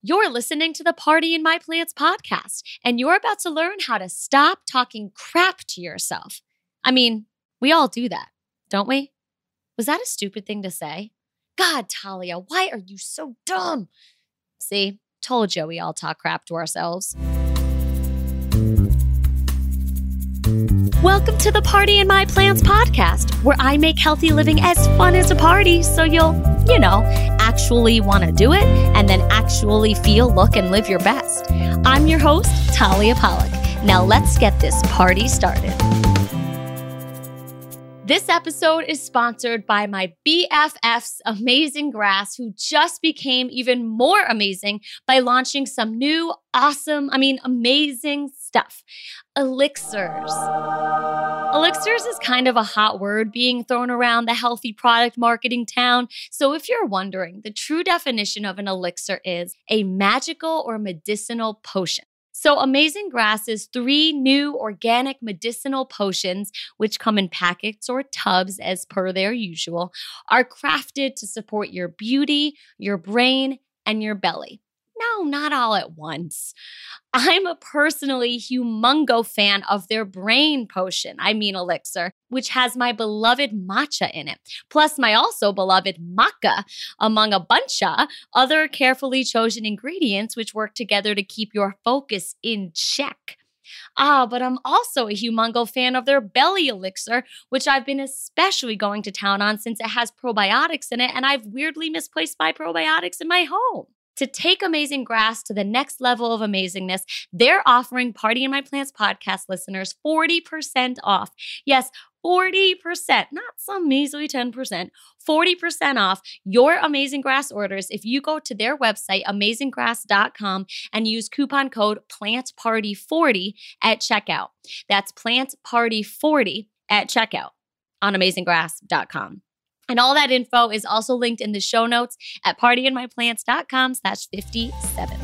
You're listening to the Party in My Plants podcast, and you're about to learn how to stop talking crap to yourself. I mean, we all do that, don't we? Was that a stupid thing to say? God, Talia, why are you so dumb? See, told you we all talk crap to ourselves. Welcome to the Party in My Plants podcast, where I make healthy living as fun as a party so you'll, actually want to do it and then actually feel, look, and live your best. I'm your host, Talia Pollock. Now let's get this party started. This episode is sponsored by my BFFs, Amazing Grass, who just became even more amazing by launching some new, amazing stuff. Elixirs. Elixirs is kind of a hot word being thrown around the healthy product marketing town. So if you're wondering, the true definition of an elixir is a magical or medicinal potion. So Amazing Grass's 3 new organic medicinal potions, which come in packets or tubs as per their usual, are crafted to support your beauty, your brain, and your belly. No, not all at once. I'm a personally humongo fan of their brain potion, elixir, which has my beloved matcha in it, plus my also beloved maca, among a bunch of other carefully chosen ingredients which work together to keep your focus in check. But I'm also a humongo fan of their belly elixir, which I've been especially going to town on since it has probiotics in it, and I've weirdly misplaced my probiotics in my home. To take Amazing Grass to the next level of amazingness, they're offering Party in My Plants podcast listeners 40% off. Yes, 40%, not some measly 10%, 40% off your Amazing Grass orders if you go to their website, amazinggrass.com, and use coupon code PLANTPARTY40 at checkout. That's PLANTPARTY40 at checkout on amazinggrass.com. And all that info is also linked in the show notes at partyinmyplants.com/57.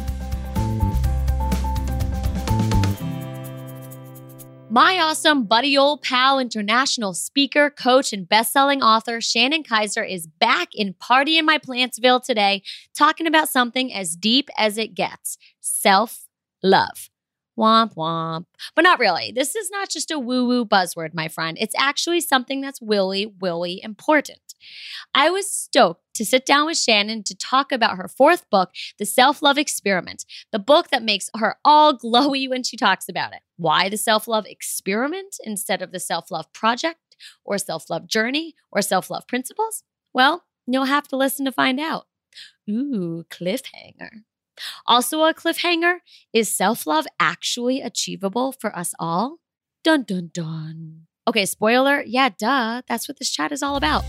My awesome buddy old pal, international speaker, coach, and best-selling author Shannon Kaiser is back in Party in My Plantsville today, talking about something as deep as it gets: self-love. Womp womp. But not really. This is not just a woo-woo buzzword, my friend. It's actually something that's willy important. I was stoked to sit down with Shannon to talk about her 4th book, The Self-Love Experiment, the book that makes her all glowy when she talks about it. Why the self-love experiment instead of the self-love project or self-love journey or self-love principles? Well, you'll have to listen to find out. Ooh, cliffhanger. Also a cliffhanger, is self-love actually achievable for us all? Dun, dun, dun. Okay, spoiler, yeah, duh. That's what this chat is all about.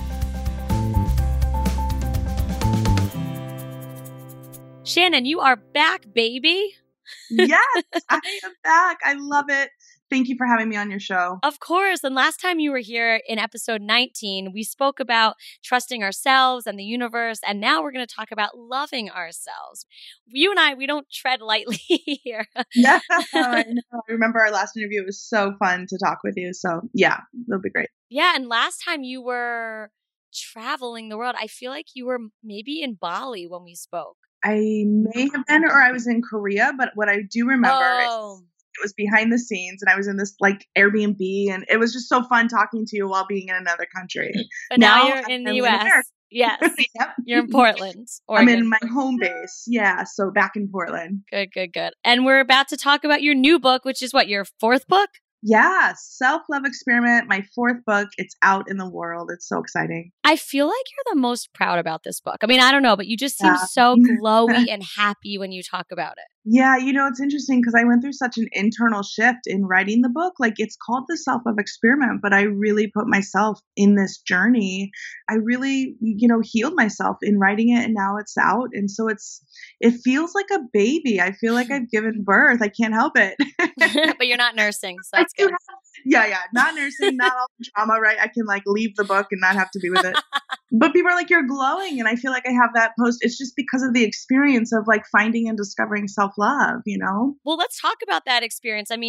Shannon, you are back, baby. Yes, I am back. I love it. Thank you for having me on your show. Of course. And last time you were here in episode 19, we spoke about trusting ourselves and the universe. And now we're going to talk about loving ourselves. You and I, we don't tread lightly here. Yeah, I know. I remember our last interview. It was so fun to talk with you. So yeah, it'll be great. Yeah. And last time you were traveling the world. I feel like you were maybe in Bali when we spoke. I may have been, or I was in Korea, but what I do remember is it was behind the scenes and I was in this like Airbnb and it was just so fun talking to you while being in another country. But now you're in the US. Yes. Yep. You're in Portland, Oregon. I'm in my home base. Yeah. So back in Portland. Good. And we're about to talk about your new book, which is what, your 4th book? Yeah, Self-Love Experiment, my 4th book. It's out in the world. It's so exciting. I feel like you're the most proud about this book. I mean, I don't know, but you just seem so glowy and happy when you talk about it. Yeah, it's interesting because I went through such an internal shift in writing the book. Like, it's called The Self-Love Experiment, but I really put myself in this journey. I really, healed myself in writing it, and now it's out. And so it feels like a baby. I feel like I've given birth. I can't help it. But you're not nursing, so that's good. Yeah. Not nursing, not all the trauma, right? I can leave the book and not have to be with it. But people are like, you're glowing. And I feel like I have that post. It's just because of the experience of finding and discovering self-love, Well, let's talk about that experience. I mean,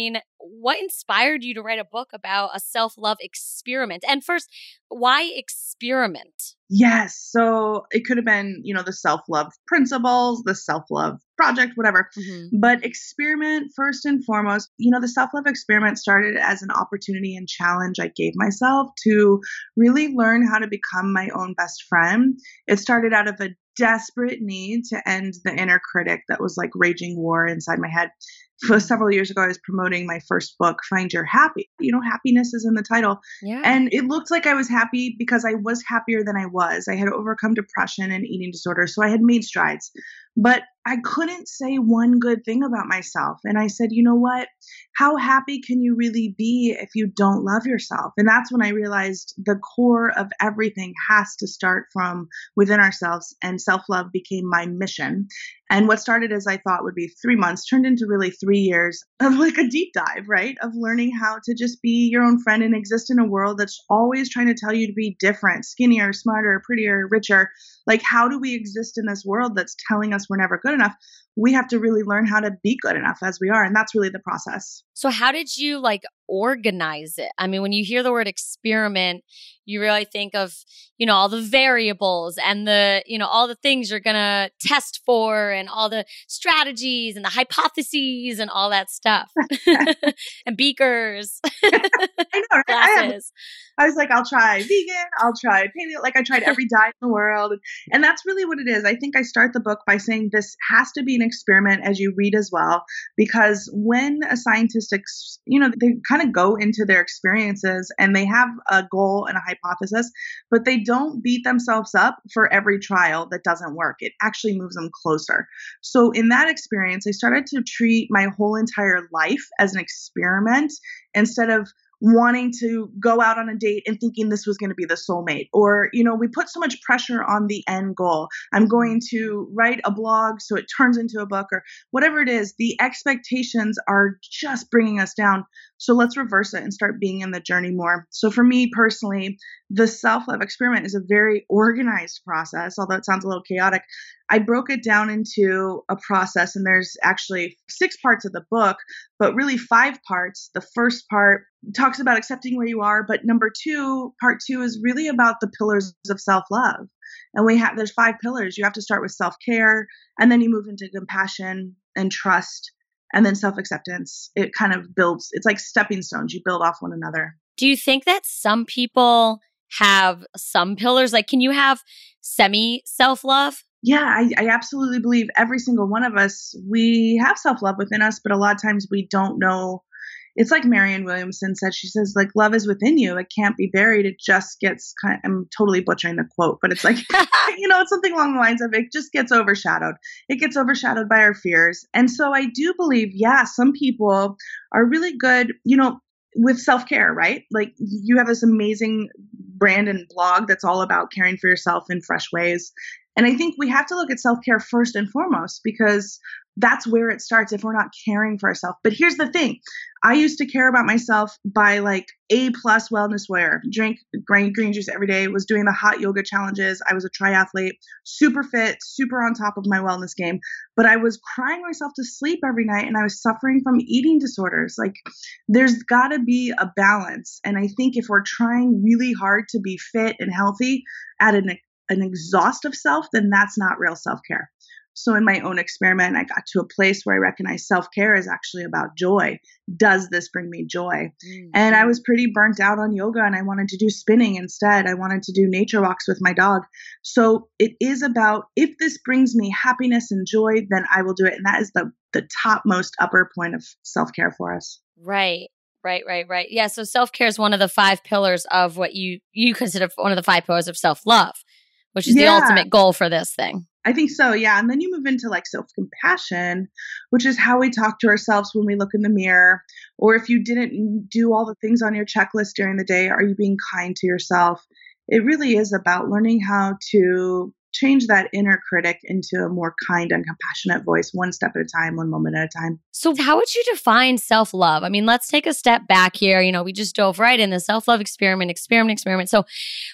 what inspired you to write a book about a self-love experiment? And first, why experiment? Yes. So it could have been, the self-love principles, the self-love project, whatever. But experiment, first and foremost, the self-love experiment started as an opportunity and challenge I gave myself to really learn how to become my own best friend. It started out of a desperate need to end the inner critic that was like raging war inside my head. For several years ago, I was promoting my first book, Find Your Happy. Happiness is in the title. Yeah. And it looked like I was happy because I was happier than I was. I had overcome depression and eating disorders, so I had made strides. But I couldn't say one good thing about myself. And I said, you know what? How happy can you really be if you don't love yourself? And that's when I realized the core of everything has to start from within ourselves, and self-love became my mission. And what started as I thought would be 3 months turned into really 3 years of like a deep dive, right? Of learning how to just be your own friend and exist in a world that's always trying to tell you to be different, skinnier, smarter, prettier, richer. Like, how do we exist in this world that's telling us we're never good enough? We have to really learn how to be good enough as we are. And that's really the process. So how did you organize it? I mean, when you hear the word experiment, you really think of, all the variables and the, all the things you're going to test for and all the strategies and the hypotheses and all that stuff and beakers, I know, glasses. I was like, I'll try vegan, I'll try paleo. Like, I tried every diet in the world. And that's really what it is. I think I start the book by saying this has to be an experiment as you read as well, because when a scientist, they kind of go into their experiences and they have a goal and a hypothesis, but they don't beat themselves up for every trial that doesn't work. It actually moves them closer. So in that experience, I started to treat my whole entire life as an experiment instead of wanting to go out on a date and thinking this was going to be the soulmate. Or, we put so much pressure on the end goal. I'm going to write a blog so it turns into a book, or whatever it is. The expectations are just bringing us down. So let's reverse it and start being in the journey more. So for me personally, the self-love experiment is a very organized process, although it sounds a little chaotic. I broke it down into a process, and there's actually 6 parts of the book, but really 5 parts. The first part talks about accepting where you are, but part 2 is really about the pillars of self-love. And there's 5 pillars. You have to start with self-care, and then you move into compassion and trust, and then self-acceptance. It kind of builds, it's like stepping stones. You build off one another. Do you think that some people have some pillars? Like, can you have semi-self-love? Yeah, I absolutely believe every single one of us, we have self-love within us, but a lot of times we don't know. It's like Marianne Williamson said, she says, like, love is within you. It can't be buried. It just gets I'm totally butchering the quote, but it's like, it's something along the lines of it just gets overshadowed. It gets overshadowed by our fears. And so I do believe, some people are really good, with self-care, right? Like, you have this amazing brand and blog that's all about caring for yourself in fresh ways. And I think we have to look at self-care first and foremost, because that's where it starts if we're not caring for ourselves. But here's the thing. I used to care about myself by like A+ wellness wear, drink green juice every day, was doing the hot yoga challenges. I was a triathlete, super fit, super on top of my wellness game, but I was crying myself to sleep every night and I was suffering from eating disorders. Like, there's got to be a balance. And I think if we're trying really hard to be fit and healthy at an exhaustive self, then that's not real self-care. So in my own experiment, I got to a place where I recognized self-care is actually about joy. Does this bring me joy? Mm-hmm. And I was pretty burnt out on yoga and I wanted to do spinning instead. I wanted to do nature walks with my dog. So it is about, if this brings me happiness and joy, then I will do it. And that is the topmost upper point of self-care for us. Right. Yeah. So self-care is one of the 5 pillars of what you consider one of the 5 pillars of self-love, which is the ultimate goal for this thing. I think so, yeah. And then you move into like self-compassion, which is how we talk to ourselves when we look in the mirror. Or if you didn't do all the things on your checklist during the day, are you being kind to yourself? It really is about learning how to change that inner critic into a more kind and compassionate voice, one step at a time, one moment at a time. So how would you define self-love? I mean, let's take a step back here. We just dove right in the self-love experiment. So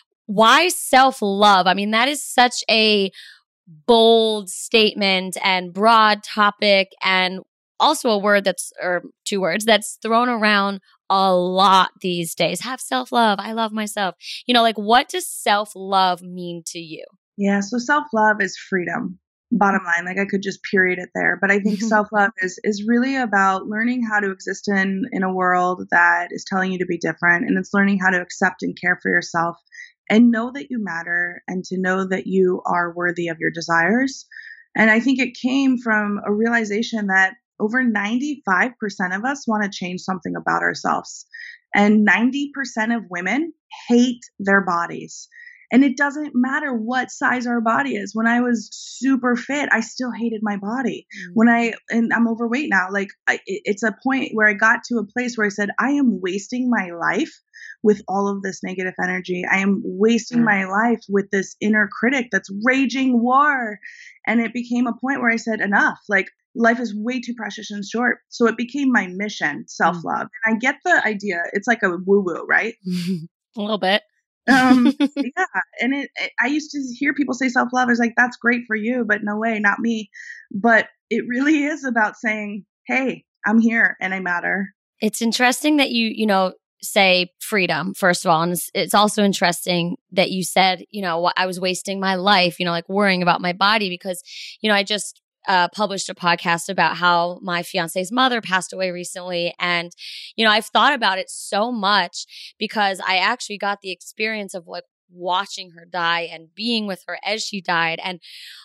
why self-love? I mean, that is such a bold statement and broad topic. And also a word or two words that's thrown around a lot these days. Have self-love. I love myself. Like what does self-love mean to you? Yeah. So self-love is freedom. Bottom line, like I could just period it there. But I think self-love is really about learning how to exist in a world that is telling you to be different. And it's learning how to accept and care for yourself and know that you matter and to know that you are worthy of your desires. And I think it came from a realization that over 95% of us want to change something about ourselves. And 90% of women hate their bodies. And it doesn't matter what size our body is. When I was super fit, I still hated my body. And I'm overweight now, it's a point where I got to a place where I said, I am wasting my life with all of this negative energy. I am wasting my life with this inner critic that's raging war. And it became a point where I said, enough, life is way too precious and short. So it became my mission, self-love. And I get the idea. It's like a woo-woo, right? A little bit. Yeah. And I used to hear people say self-love is like, that's great for you, but no way, not me. But it really is about saying, hey, I'm here and I matter. It's interesting that you say freedom, first of all. And it's also interesting that you said, I was wasting my life, worrying about my body because, I just published a podcast about how my fiance's mother passed away recently. And, I've thought about it so much because I actually got the experience of watching her die and being with her as she died. And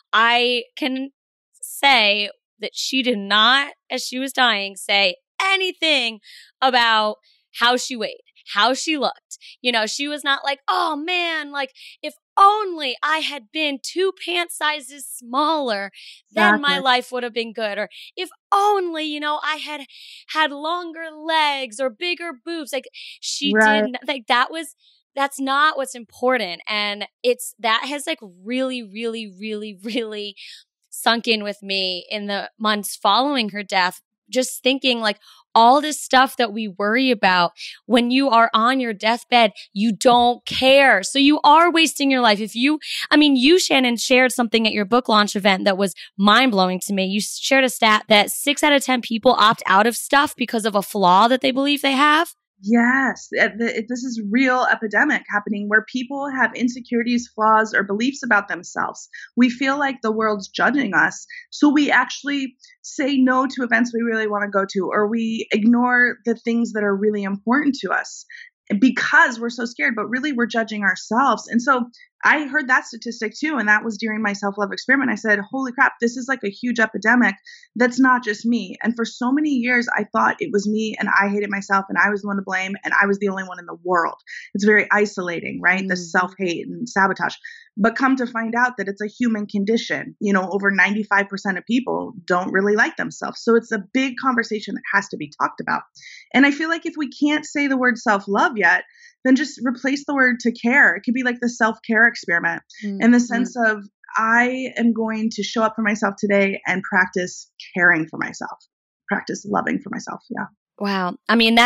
I can say that she did not, as she was dying, say anything about how she weighed, how she looked. She was not like, oh man, if only I had been 2 pant sizes smaller, then my life would have been good. Or if only, I had longer legs or bigger boobs. She didn't, that's not what's important. And that has really, really, really, really sunk in with me in the months following her death. Just thinking all this stuff that we worry about when you are on your deathbed, you don't care. So you are wasting your life. You, Shannon, shared something at your book launch event that was mind blowing to me. You shared a stat that 6 out of 10 people opt out of stuff because of a flaw that they believe they have. Yes, this is real epidemic happening where people have insecurities, flaws, or beliefs about themselves. We feel like the world's judging us. So we actually say no to events we really want to go to, or we ignore the things that are really important to us because we're so scared, but really we're judging ourselves. And so I heard that statistic too. And that was during my self-love experiment. I said, holy crap, this is a huge epidemic. That's not just me. And for so many years, I thought it was me and I hated myself and I was the one to blame and I was the only one in the world. It's very isolating, right? The self-hate and sabotage. But come to find out that it's a human condition. Over 95% of people don't really like themselves. So it's a big conversation that has to be talked about. And I feel like if we can't say the word self-love yet, then just replace the word to care. It could be like the self-care experiment in the sense of I am going to show up for myself today and practice caring for myself, practice loving for myself. Yeah. Wow.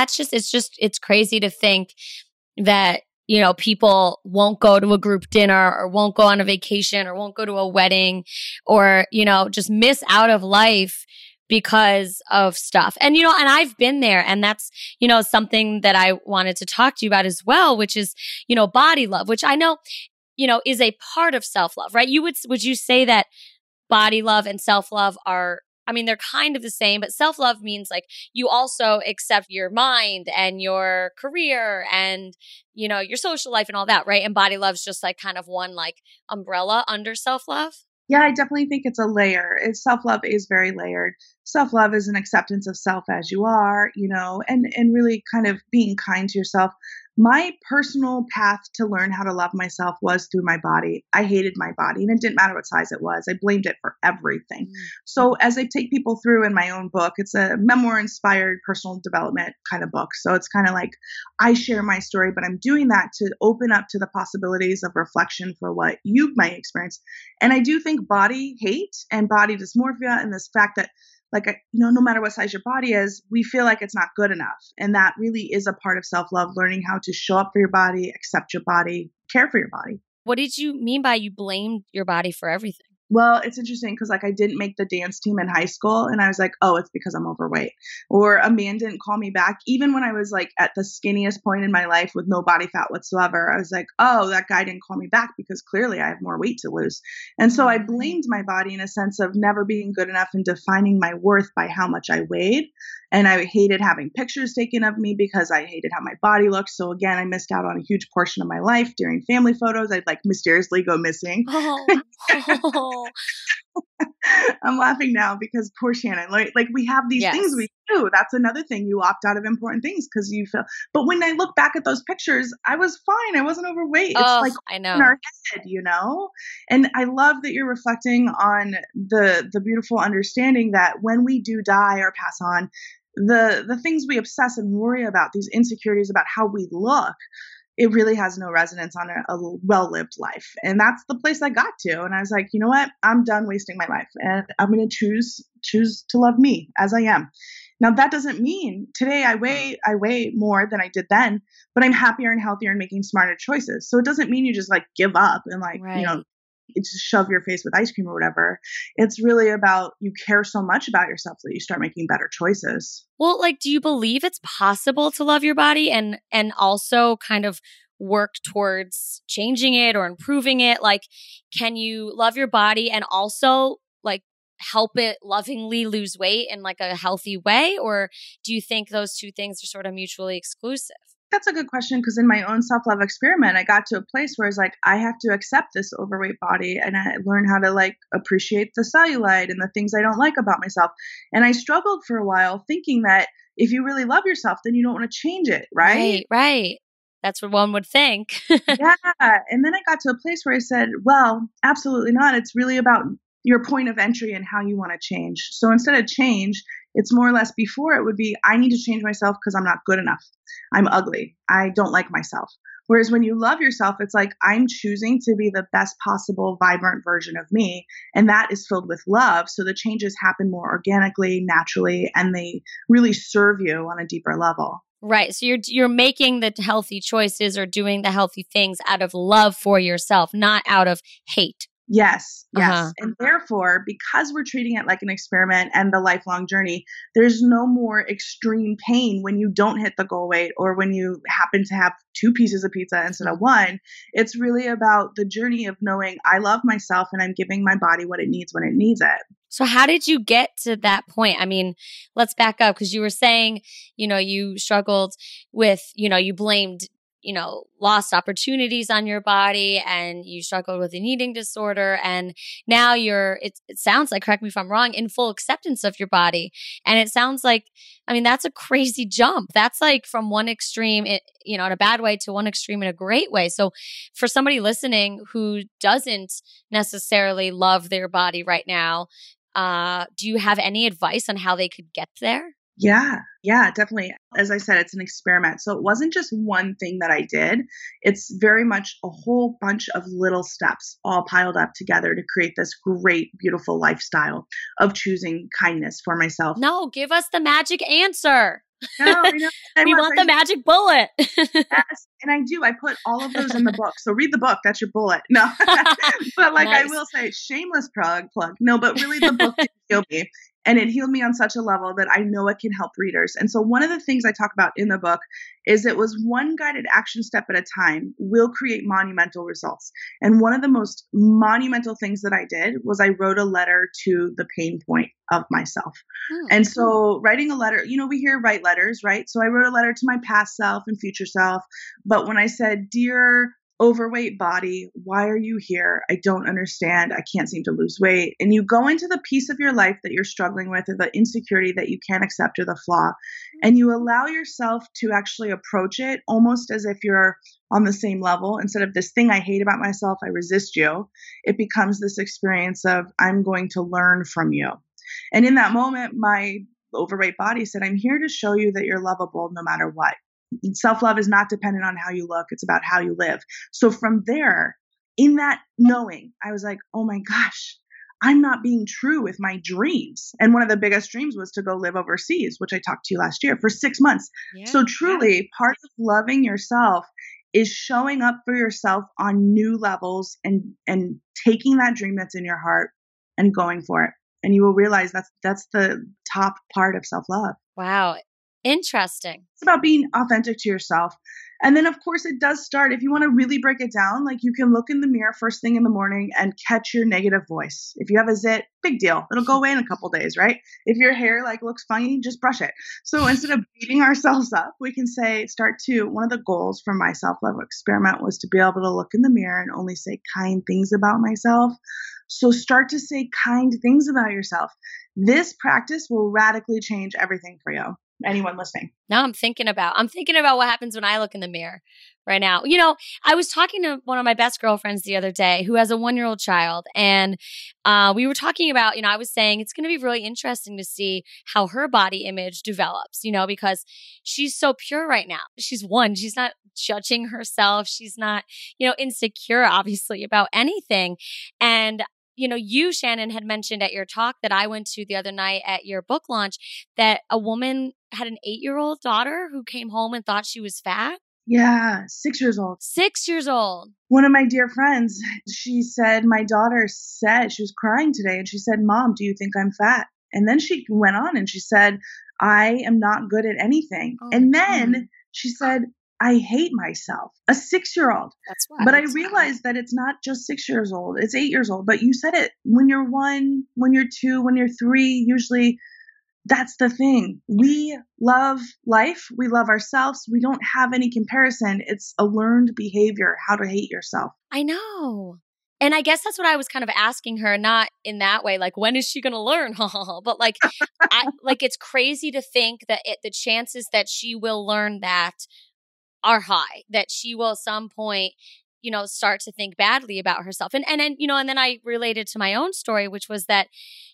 It's crazy to think that, people won't go to a group dinner or won't go on a vacation or won't go to a wedding or, just miss out of life because of stuff. And, and I've been there and that's, something that I wanted to talk to you about as well, which is, body love, which I know, is a part of self-love, right? Would you say that body love and self-love are, they're kind of the same, but self-love means you also accept your mind and your career and, your social life and all that, right? And body love's just kind of one umbrella under self-love. Yeah, I definitely think it's a layer. Self-love is very layered. Self-love is an acceptance of self as you are, and really kind of being kind to yourself. My personal path to learn how to love myself was through my body. I hated my body and it didn't matter what size it was. I blamed it for everything. So as I take people through in my own book, it's a memoir-inspired personal development kind of book. So it's kind of like I share my story, but I'm doing that to open up to the possibilities of reflection for what you might experience. And I do think body hate and body dysmorphia and this fact that no matter what size your body is, we feel like it's not good enough. And that really is a part of self-love, learning how to show up for your body, accept your body, care for your body. What did you mean by you blamed your body for everything? Well, it's interesting because like I didn't make the dance team in high school and I was like, oh, it's because I'm overweight. Or a man didn't call me back. Even when I was like at the skinniest point in my life with no body fat whatsoever, I was like, oh, that guy didn't call me back because clearly I have more weight to lose. And so I blamed my body in a sense of never being good enough and defining my worth by how much I weighed. And I hated having pictures taken of me because I hated how my body looked. So again, I missed out on a huge portion of my life during family photos. I'd like mysteriously go missing. Oh. I'm laughing now because poor Shannon, like we have these things we do. That's another thing. You opt out of important things because you feel, but when I look back at those pictures, I was fine. I wasn't overweight. It's like I know. in our head, and I love that you're reflecting on the beautiful understanding that when we do die or pass on, the things we obsess and worry about, these insecurities about how we look, it really has no resonance on a well-lived life. And that's the place I got to. And I was like, you know what? I'm done wasting my life. And I'm going to choose to love me as I am. Now, that doesn't mean today I weigh more than I did then, but I'm happier and healthier and making smarter choices. So it doesn't mean you just like give up and like, just shove your face with ice cream or whatever. It's really about you care so much about yourself that you start making better choices. Well, like, do you believe it's possible to love your body and also kind of work towards changing it or improving it? Like, can you love your body and also like help it lovingly lose weight in like a healthy way? Or do you think those two things are sort of mutually exclusive? That's a good question because in my own self-love experiment, I got to a place where it's like, I have to accept this overweight body and I learn how to like appreciate the cellulite and the things I don't like about myself. And I struggled for a while thinking that if you really love yourself, then you don't want to change it, right? Right. That's what one would think. Yeah. And then I got to a place where I said, well, absolutely not. It's really about your point of entry and how you want to change. So instead of change, it's more or less before it would be, I need to change myself because I'm not good enough. I'm ugly. I don't like myself. Whereas when you love yourself, it's like, I'm choosing to be the best possible, vibrant version of me. And that is filled with love. So the changes happen more organically, naturally, and they really serve you on a deeper level. Right. So you're making the healthy choices or doing the healthy things out of love for yourself, not out of hate. Yes. And therefore, because we're treating it like an experiment and the lifelong journey, there's no more extreme pain when you don't hit the goal weight or when you happen to have 2 pieces of pizza instead of 1. It's really about the journey of knowing I love myself and I'm giving my body what it needs when it needs it. So how did you get to that point? I mean, let's back up because you were saying, you struggled with, you blamed lost opportunities on your body and you struggled with an eating disorder. And now it sounds like, correct me if I'm wrong, in full acceptance of your body. And it sounds like, that's a crazy jump. That's like from one extreme, in a bad way to one extreme in a great way. So for somebody listening who doesn't necessarily love their body right now, do you have any advice on how they could get there? Yeah, definitely. As I said, it's an experiment. So it wasn't just one thing that I did. It's very much a whole bunch of little steps all piled up together to create this great, beautiful lifestyle of choosing kindness for myself. No, give us the magic answer. No, we want the magic bullet. Yes, and I do. I put all of those in the book. So read the book. That's your bullet. No, but like nice. I will say, shameless plug. No, but really the book did heal me. And it healed me on such a level that I know it can help readers. And so one of the things I talk about in the book is it was one guided action step at a time will create monumental results. And one of the most monumental things that I did was I wrote a letter to the pain point of myself. And so writing a letter, we hear write letters, right? So I wrote a letter to my past self and future self. But when I said, dear overweight body, why are you here? I don't understand. I can't seem to lose weight. And you go into the piece of your life that you're struggling with or the insecurity that you can't accept or the flaw. And you allow yourself to actually approach it almost as if you're on the same level. Instead of this thing I hate about myself, I resist you. It becomes this experience of I'm going to learn from you. And in that moment, my overweight body said, I'm here to show you that you're lovable no matter what. Self-love is not dependent on how you look. It's about how you live. So from there, in that knowing, I was like, oh my gosh, I'm not being true with my dreams. And one of the biggest dreams was to go live overseas, which I talked to you last year for 6 months. Yeah, so truly part of loving yourself is showing up for yourself on new levels and taking that dream that's in your heart, and going for it. And you will realize that's the top part of self-love. Wow. Interesting. It's about being authentic to yourself. And then, of course, it does start, if you want to really break it down, like you can look in the mirror first thing in the morning and catch your negative voice. If you have a zit, big deal. It'll go away in a couple days, right? If your hair like looks funny, just brush it. So instead of beating ourselves up, we can say, one of the goals for my self-love experiment was to be able to look in the mirror and only say kind things about myself. So start to say kind things about yourself. This practice will radically change everything for you. Anyone listening? Now I'm thinking about what happens when I look in the mirror right now. I was talking to one of my best girlfriends the other day who has a 1-year-old child. And we were talking about, I was saying it's going to be really interesting to see how her body image develops, because she's so pure right now. She's 1. She's not judging herself. She's not, insecure, obviously, about anything. And you, Shannon, had mentioned at your talk that I went to the other night at your book launch that a woman had an 8-year-old daughter who came home and thought she was fat. Yeah, 6 years old. 6 years old. One of my dear friends, she said, my daughter said, she was crying today, and she said, Mom, do you think I'm fat? And then she went on and she said, I am not good at anything. Oh, and then she said, I hate myself. A 6-year-old. That's why. But I realized that it's not just 6 years old. It's 8 years old. But you said it. When you're 1, when you're 2, when you're 3, usually that's the thing. We love life. We love ourselves. We don't have any comparison. It's a learned behavior, how to hate yourself. I know. And I guess that's what I was kind of asking her, not in that way, like, when is she going to learn? But like, it's crazy to think that the chances that she will learn that are high, that she will at some point, start to think badly about herself. And then I related to my own story, which was that,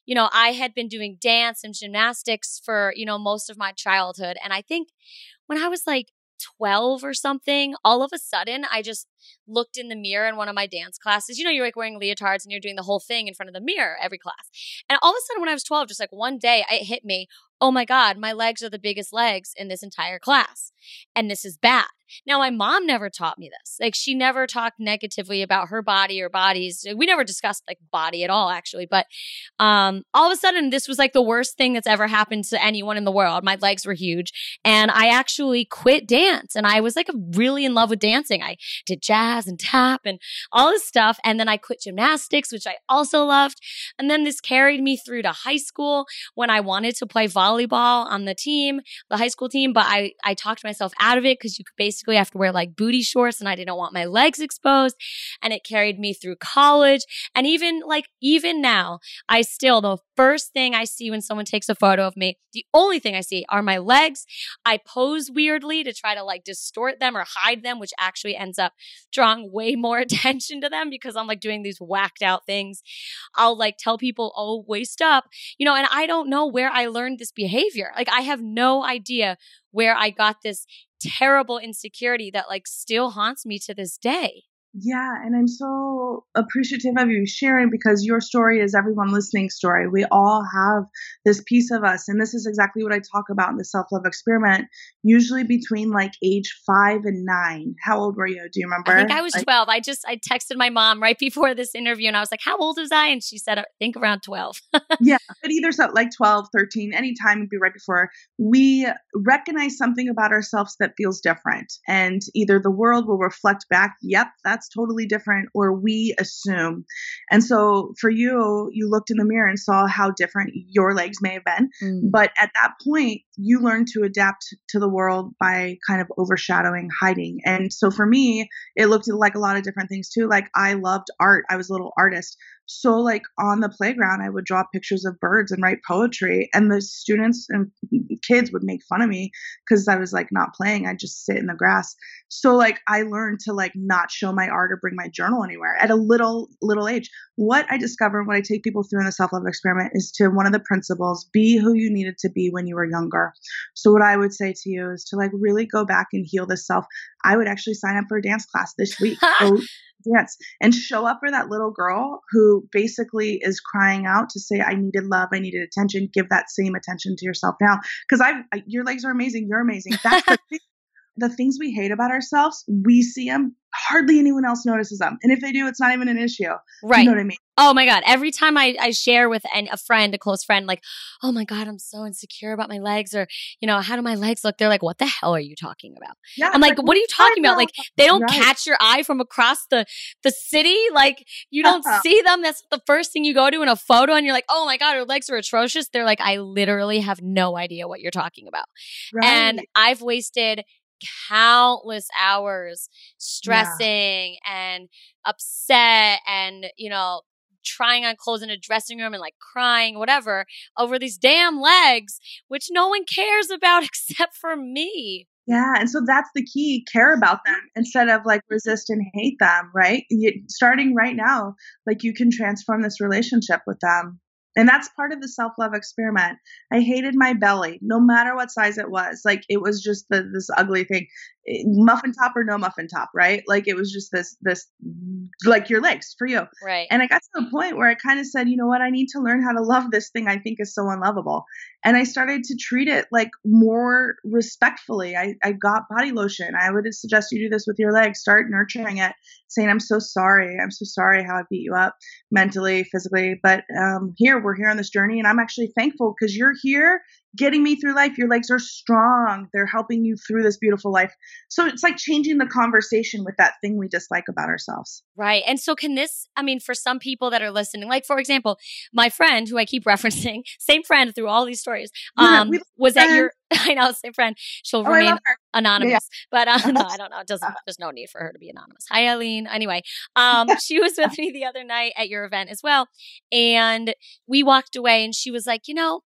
I had been doing dance and gymnastics for, most of my childhood. And I think when I was like 12 or something, all of a sudden I just looked in the mirror in one of my dance classes. You're like wearing leotards and you're doing the whole thing in front of the mirror every class. And all of a sudden when I was 12, just like one day it hit me, oh my God, my legs are the biggest legs in this entire class. And this is bad. Now, my mom never taught me this. Like, she never talked negatively about her body or bodies. We never discussed like body at all, actually. But all of a sudden, this was like the worst thing that's ever happened to anyone in the world. My legs were huge. And I actually quit dance. And I was like really in love with dancing. I did jazz and tap and all this stuff. And then I quit gymnastics, which I also loved. And then this carried me through to high school when I wanted to play volleyball on the team, the high school team. But I talked myself out of it because you could basically have to wear like booty shorts and I didn't want my legs exposed. And it carried me through college. And even now, the first thing I see when someone takes a photo of me, the only thing I see are my legs. I pose weirdly to try to like distort them or hide them, which actually ends up drawing way more attention to them because I'm like doing these whacked out things. I'll like tell people, oh, waist up, and I don't know where I learned this behavior. Like, I have no idea where I got this terrible insecurity that like still haunts me to this day. Yeah. And I'm so appreciative of you sharing, because your story is everyone listening's story. We all have this piece of us. And this is exactly what I talk about in the self-love experiment, usually between like age 5 and 9. How old were you? Do you remember? I think I was 12. I texted my mom right before this interview and I was like, how old was I? And she said, I think around 12. Yeah. But either so like 12, 13, anytime would be right before. We recognize something about ourselves that feels different. And either the world will reflect back, yep, that's totally different, or we assume. And so for you, you looked in the mirror and saw how different your legs may have been. But at that point, you learned to adapt to the world by kind of overshadowing, hiding. And so for me, it looked like a lot of different things too. Like, I loved art. I was a little artist. So like on the playground, I would draw pictures of birds and write poetry, and the students and kids would make fun of me because I was like not playing. I'd just sit in the grass. So like I learned to like not show my art or bring my journal anywhere at a little age. What I discovered, what I take people through in the self-love experiment, is to one of the principles, be who you needed to be when you were younger. So what I would say to you is to like really go back and heal this self. I would actually sign up for a dance class this week. Go dance and show up for that little girl who basically is crying out to say, I needed love, I needed attention. Give that same attention to yourself now. Because your legs are amazing. You're amazing. That's the thing. The things we hate about ourselves, we see them. Hardly anyone else notices them. And if they do, it's not even an issue. Right. You know what I mean? Oh my God. Every time I share with a friend, a close friend, like, oh my God, I'm so insecure about my legs, or, how do my legs look? They're like, what the hell are you talking about? Yeah, I'm like, what are you talking about? Like, they don't Right. catch your eye from across the city. Like, you don't see them. That's the first thing you go to in a photo, and you're like, oh my God, her legs are atrocious. They're like, I literally have no idea what you're talking about. Right. And I've wasted countless hours stressing and upset and, trying on clothes in a dressing room and like crying, whatever, over these damn legs, which no one cares about except for me. Yeah. And so that's the key. Care about them instead of like resist and hate them, right? Starting right now, like you can transform this relationship with them. And that's part of the self-love experiment. I hated my belly, no matter what size it was. Like it was just this ugly thing, muffin top or no muffin top, right? Like it was just this like your legs for you. Right. And I got to the point where I kind of said, you know what? I need to learn how to love this thing I think is so unlovable. And I started to treat it like more respectfully. I got body lotion. I would suggest you do this with your legs. Start nurturing it, saying, I'm so sorry. I'm so sorry how I beat you up mentally, physically. But we're here on this journey. And I'm actually thankful because you're here getting me through life. Your legs are strong. They're helping you through this beautiful life. So it's like changing the conversation with that thing we dislike about ourselves. Right. And so can this, for some people that are listening, like for example, my friend who I keep referencing, same friend through all these stories, was at your, I know, same friend. She'll remain anonymous, but no, I don't know. There's no need for her to be anonymous. Hi, Eileen. Anyway, she was with me the other night at your event as well. And we walked away and she was like,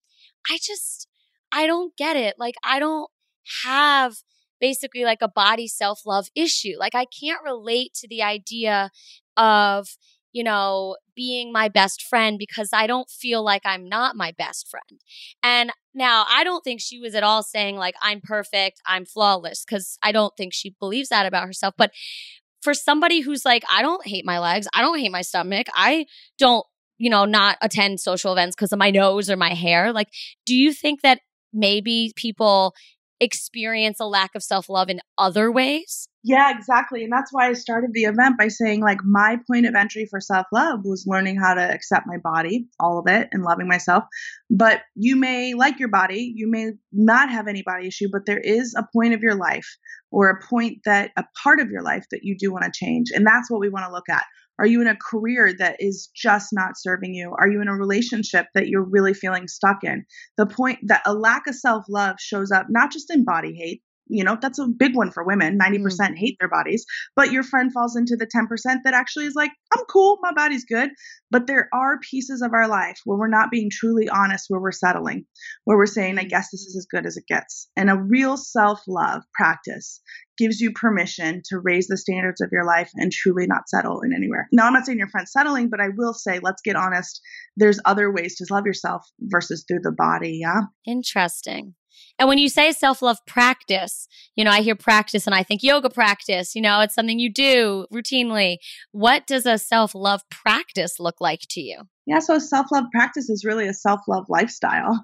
I don't get it. Like, I don't have basically like a body self-love issue. Like, I can't relate to the idea of, being my best friend because I don't feel like I'm not my best friend. And now I don't think she was at all saying like, I'm perfect, I'm flawless, because I don't think she believes that about herself. But for somebody who's like, I don't hate my legs, I don't hate my stomach, I don't, not attend social events because of my nose or my hair. Like, do you think that maybe people experience a lack of self-love in other ways? Yeah, exactly. And that's why I started the event by saying like my point of entry for self-love was learning how to accept my body, all of it, and loving myself. But you may like your body, you may not have any body issue, but there is a point of your life or a part of your life that you do want to change. And that's what we want to look at. Are you in a career that is just not serving you? Are you in a relationship that you're really feeling stuck in? The point that a lack of self-love shows up not just in body hate. That's a big one for women. 90% hate their bodies, but your friend falls into the 10% that actually is like, I'm cool, my body's good. But there are pieces of our life where we're not being truly honest, where we're settling, where we're saying, I guess this is as good as it gets. And a real self-love practice gives you permission to raise the standards of your life and truly not settle in anywhere. Now, I'm not saying your friend's settling, but I will say, let's get honest. There's other ways to love yourself versus through the body. Yeah. Interesting. And when you say self-love practice, I hear practice and I think yoga practice, it's something you do routinely. What does a self-love practice look like to you? Yeah, so self-love practice is really a self-love lifestyle.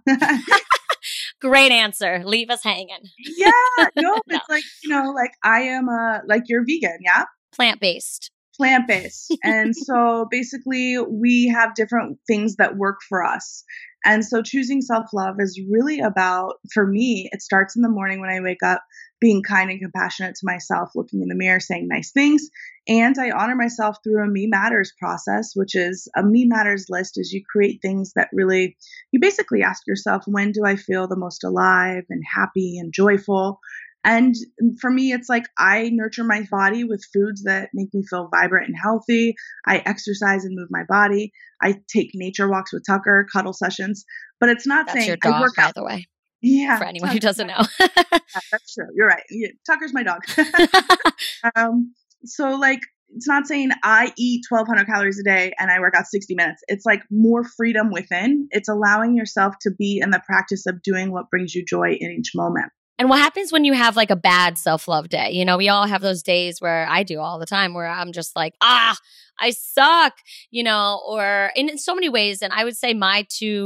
Great answer. Leave us hanging. Yeah, no, it's like, like I am like you're vegan, yeah? Plant-based. And so basically we have different things that work for us. And so choosing self-love is really about, for me, it starts in the morning when I wake up, being kind and compassionate to myself, looking in the mirror, saying nice things. And I honor myself through a Me Matters process, which is a Me Matters list. Is you create things that really, you basically ask yourself, when do I feel the most alive and happy and joyful? And for me, it's like I nurture my body with foods that make me feel vibrant and healthy. I exercise and move my body. I take nature walks with Tucker, cuddle sessions. But it's not That's saying your dog, I work by out. the way. Yeah. For anyone who doesn't know. Yeah, that's true. You're right. Yeah, Tucker's my dog. So like, it's not saying I eat 1,200 calories a day and I work out 60 minutes. It's like more freedom within. It's allowing yourself to be in the practice of doing what brings you joy in each moment. And what happens when you have like a bad self-love day? We all have those days where I do all the time where I'm just like, I suck, or in so many ways. And I would say my two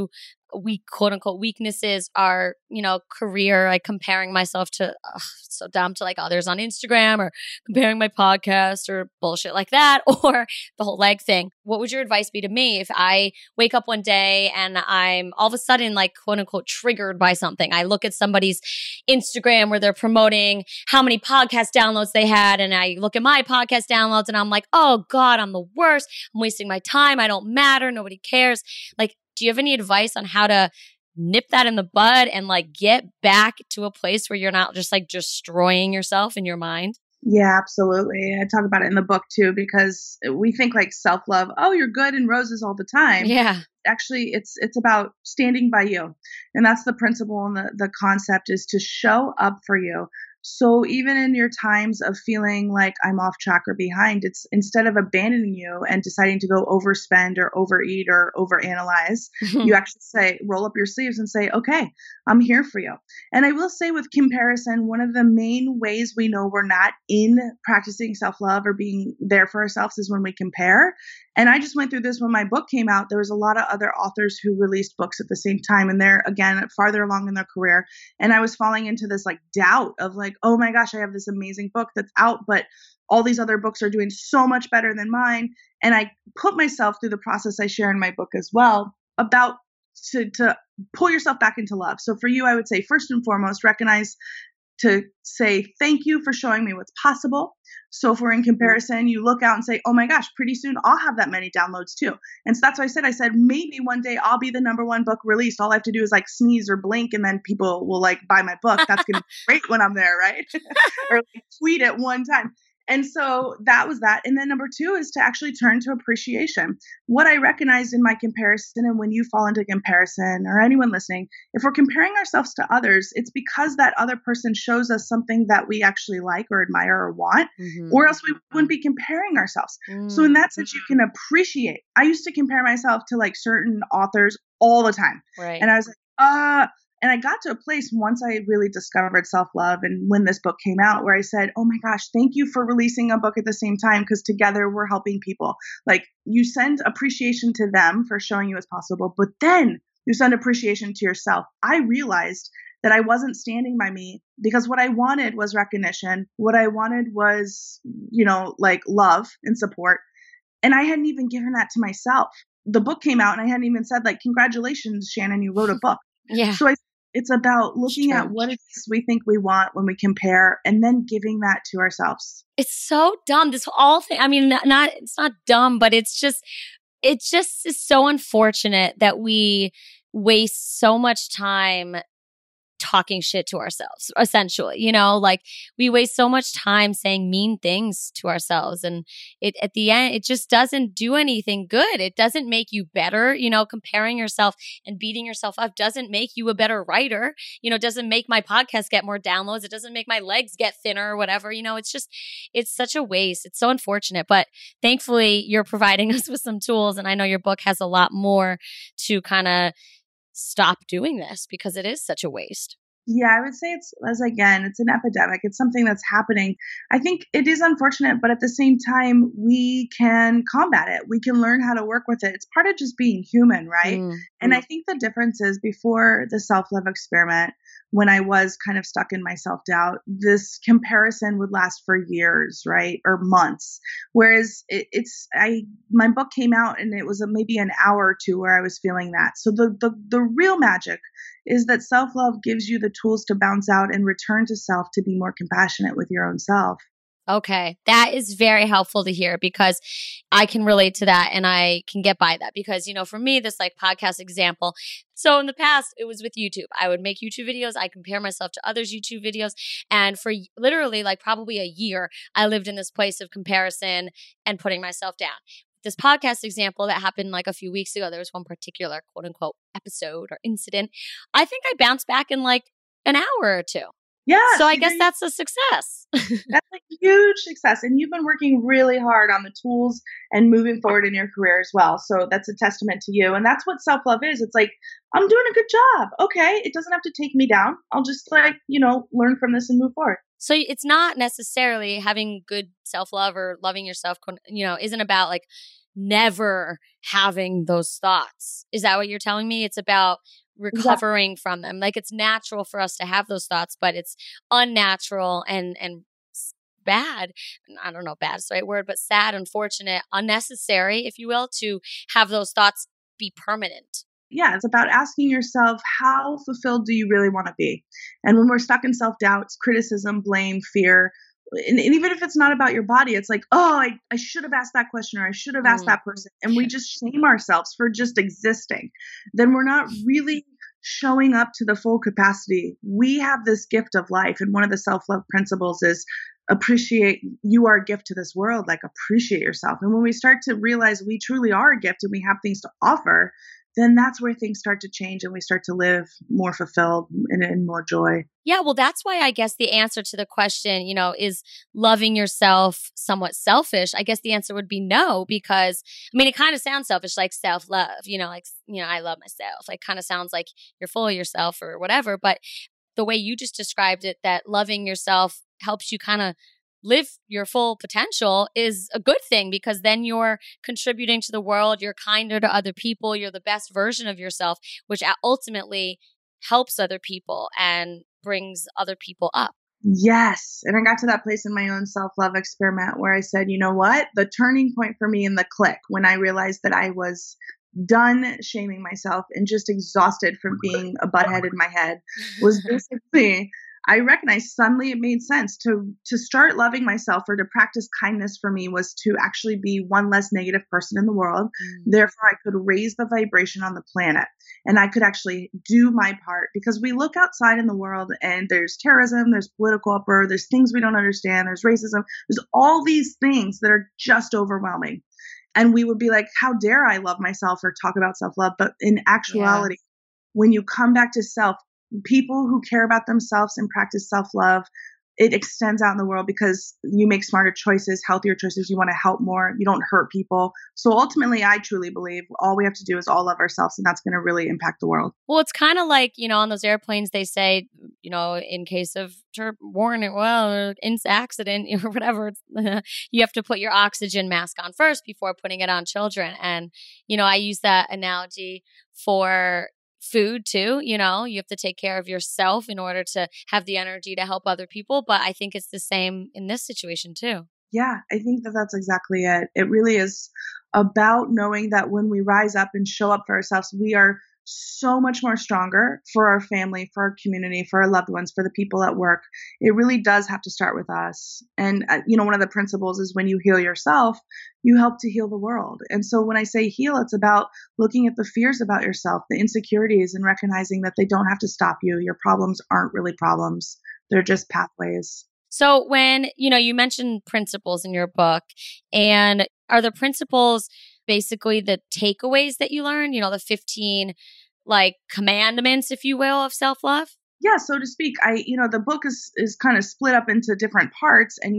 quote unquote weaknesses are, career, like comparing myself to, so dumb, to like others on Instagram, or comparing my podcast or bullshit like that, or the whole leg thing. What would your advice be to me if I wake up one day and I'm all of a sudden like quote unquote triggered by something? I look at somebody's Instagram where they're promoting how many podcast downloads they had, and I look at my podcast downloads and I'm like, oh God, I'm the worst. I'm wasting my time. I don't matter. Nobody cares. Like, do you have any advice on how to nip that in the bud and like get back to a place where you're not just like destroying yourself in your mind? Yeah, absolutely. I talk about it in the book too, because we think like self-love, oh, you're good and roses all the time. Yeah. Actually, it's about standing by you. And that's the principle, and the concept is to show up for you. So even in your times of feeling like I'm off track or behind, it's instead of abandoning you and deciding to go overspend or overeat or overanalyze, you actually say, roll up your sleeves and say, okay, I'm here for you. And I will say with comparison, one of the main ways we know we're not in practicing self-love or being there for ourselves is when we compare. And I just went through this when my book came out. There was a lot of other authors who released books at the same time, and they're, again, farther along in their career. And I was falling into this like doubt of like, oh my gosh, I have this amazing book that's out, but all these other books are doing so much better than mine. And I put myself through the process I share in my book as well about to pull yourself back into love. So for you, I would say first and foremost, recognize to say, thank you for showing me what's possible. So if we're in comparison, you look out and say, oh my gosh, pretty soon I'll have that many downloads too. And so that's why I said, maybe one day I'll be the #1 book released. All I have to do is like sneeze or blink and then people will like buy my book. That's going to be great when I'm there, right? Or like tweet it one time. And so that was that. And then number 2 is to actually turn to appreciation. What I recognized in my comparison, and when you fall into comparison, or anyone listening, if we're comparing ourselves to others, it's because that other person shows us something that we actually like or admire or want, or else we wouldn't be comparing ourselves. So in that sense, you can appreciate. I used to compare myself to like certain authors all the time. Right. And I was like, and I got to a place once I really discovered self-love, and when this book came out, where I said, oh my gosh, thank you for releasing a book at the same time, because together we're helping people. Like, you send appreciation to them for showing you what's possible, but then you send appreciation to yourself. I realized that I wasn't standing by me, because what I wanted was recognition. What I wanted was, like love and support. And I hadn't even given that to myself. The book came out and I hadn't even said like, congratulations, Shannon, you wrote a book. Yeah. So it's about looking at what it is we think we want when we compare, and then giving that to ourselves. It's so dumb. This whole thing. I mean, it's not dumb, but it just is so unfortunate that we waste so much time talking shit to ourselves, essentially. Like, we waste so much time saying mean things to ourselves, and at the end, it just doesn't do anything good. It doesn't make you better. Comparing yourself and beating yourself up doesn't make you a better writer. It doesn't make my podcast get more downloads. It doesn't make my legs get thinner or whatever. It's such a waste. It's so unfortunate, but thankfully you're providing us with some tools, and I know your book has a lot more to kind of stop doing this, because it is such a waste. Yeah, I would say it's an epidemic. It's something that's happening. I think it is unfortunate, but at the same time, we can combat it. We can learn how to work with it. It's part of just being human, right? And I think the difference is, before the self-love experiment, when I was kind of stuck in my self-doubt, this comparison would last for years, right? Or months. Whereas my book came out and it was maybe an hour or two where I was feeling that. So the real magic is that self-love gives you the tools to bounce out and return to self, to be more compassionate with your own self. Okay. That is very helpful to hear, because I can relate to that and I can get by that, because, for me, this like podcast example. So in the past, it was with YouTube. I would make YouTube videos. I compare myself to others' YouTube videos. And for literally like probably a year, I lived in this place of comparison and putting myself down. This podcast example that happened like a few weeks ago, there was one particular quote unquote episode or incident. I think I bounced back in like an hour or two. Yeah. So I guess that's a success. That's a huge success. And you've been working really hard on the tools and moving forward in your career as well. So that's a testament to you. And that's what self-love is. It's like, I'm doing a good job. Okay. It doesn't have to take me down. I'll just learn from this and move forward. So it's not necessarily having good self-love or loving yourself, isn't about like never having those thoughts. Is that what you're telling me? It's about recovering from them. Like it's natural for us to have those thoughts, but it's unnatural and bad. I don't know, bad is the right word, but sad, unfortunate, unnecessary, if you will, to have those thoughts be permanent. Yeah, it's about asking yourself, how fulfilled do you really want to be? And when we're stuck in self-doubt, criticism, blame, fear, and even if it's not about your body, it's like, oh, I should have asked that question, or I should have asked that person. And we just shame ourselves for just existing. Then we're not really showing up to the full capacity. We have this gift of life. And one of the self-love principles is appreciate, you are a gift to this world, like appreciate yourself. And when we start to realize we truly are a gift and we have things to offer, then that's where things start to change and we start to live more fulfilled and in more joy. Yeah, well, that's why I guess the answer to the question, is loving yourself somewhat selfish? I guess the answer would be no, because it kind of sounds selfish, like self-love, I love myself. Like kind of sounds like you're full of yourself or whatever. But the way you just described it, that loving yourself helps you kind of live your full potential, is a good thing, because then you're contributing to the world, you're kinder to other people, you're the best version of yourself, which ultimately helps other people and brings other people up. Yes. And I got to that place in my own self-love experiment where I said, you know what? The turning point for me in the click, when I realized that I was done shaming myself and just exhausted from being a butthead in my head, was basically, I recognized suddenly it made sense to start loving myself, or to practice kindness for me was to actually be one less negative person in the world. Therefore, I could raise the vibration on the planet and I could actually do my part, because we look outside in the world and there's terrorism, there's political uproar, there's things we don't understand, there's racism, there's all these things that are just overwhelming. And we would be like, how dare I love myself or talk about self-love? But in actuality, when you come back to self, people who care about themselves and practice self-love, it extends out in the world because you make smarter choices, healthier choices. You want to help more. You don't hurt people. So ultimately, I truly believe all we have to do is all love ourselves, and that's going to really impact the world. Well, it's kind of like, on those airplanes, they say, in case of warning, or accident or whatever, you have to put your oxygen mask on first before putting it on children. And, I use that analogy for food too. You have to take care of yourself in order to have the energy to help other people. But I think it's the same in this situation too. Yeah, I think that that's exactly it. It really is about knowing that when we rise up and show up for ourselves, we are so much more stronger for our family, for our community, for our loved ones, for the people at work. It really does have to start with us. And, one of the principles is when you heal yourself, you help to heal the world. And so when I say heal, it's about looking at the fears about yourself, the insecurities, and recognizing that they don't have to stop you. Your problems aren't really problems. They're just pathways. So when, you mentioned principles in your book, and are the principles basically the takeaways that you learned, the 15 commandments, if you will, of self-love? Yeah, so to speak. The book is kind of split up into different parts, and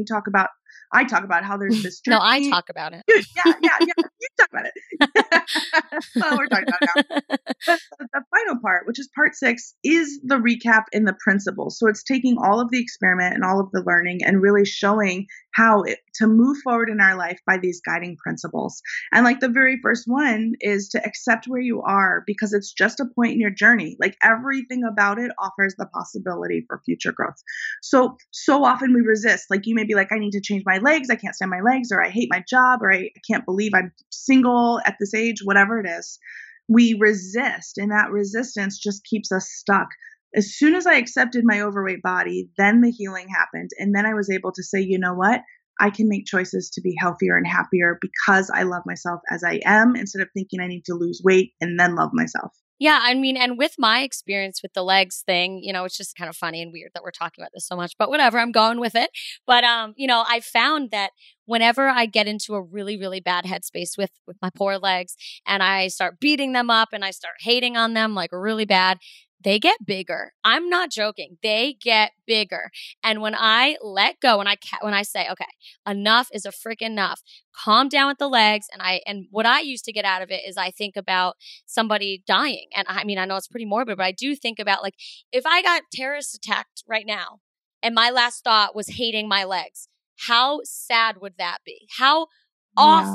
I talk about how there's this journey. No, I talk about it. Yeah. You talk about it. That's all we're talking about now. The final part, which is part 6, is the recap in the principles. So it's taking all of the experiment and all of the learning and really showing how to move forward in our life by these guiding principles. And the very first one is to accept where you are, because it's just a point in your journey. Everything about it offers the possibility for future growth. So often we resist. You may be like, I need to change my legs. I can't stand my legs, or I hate my job, or I can't believe I'm single at this age, whatever it is. We resist, and that resistance just keeps us stuck. As soon as I accepted my overweight body, then the healing happened. And then I was able to say, you know what? I can make choices to be healthier and happier because I love myself as I am, instead of thinking I need to lose weight and then love myself. Yeah, and with my experience with the legs thing, it's just kind of funny and weird that we're talking about this so much, but whatever, I'm going with it. But, I found that whenever I get into a really, really bad headspace with my poor legs, and I start beating them up and I start hating on them really bad, they get bigger. I'm not joking. They get bigger. And when I let go, when I say, okay, enough is a freaking enough, calm down with the legs. And what I used to get out of it is I think about somebody dying. And I know it's pretty morbid, but I do think about if I got terrorist attacked right now and my last thought was hating my legs, how sad would that be? How awful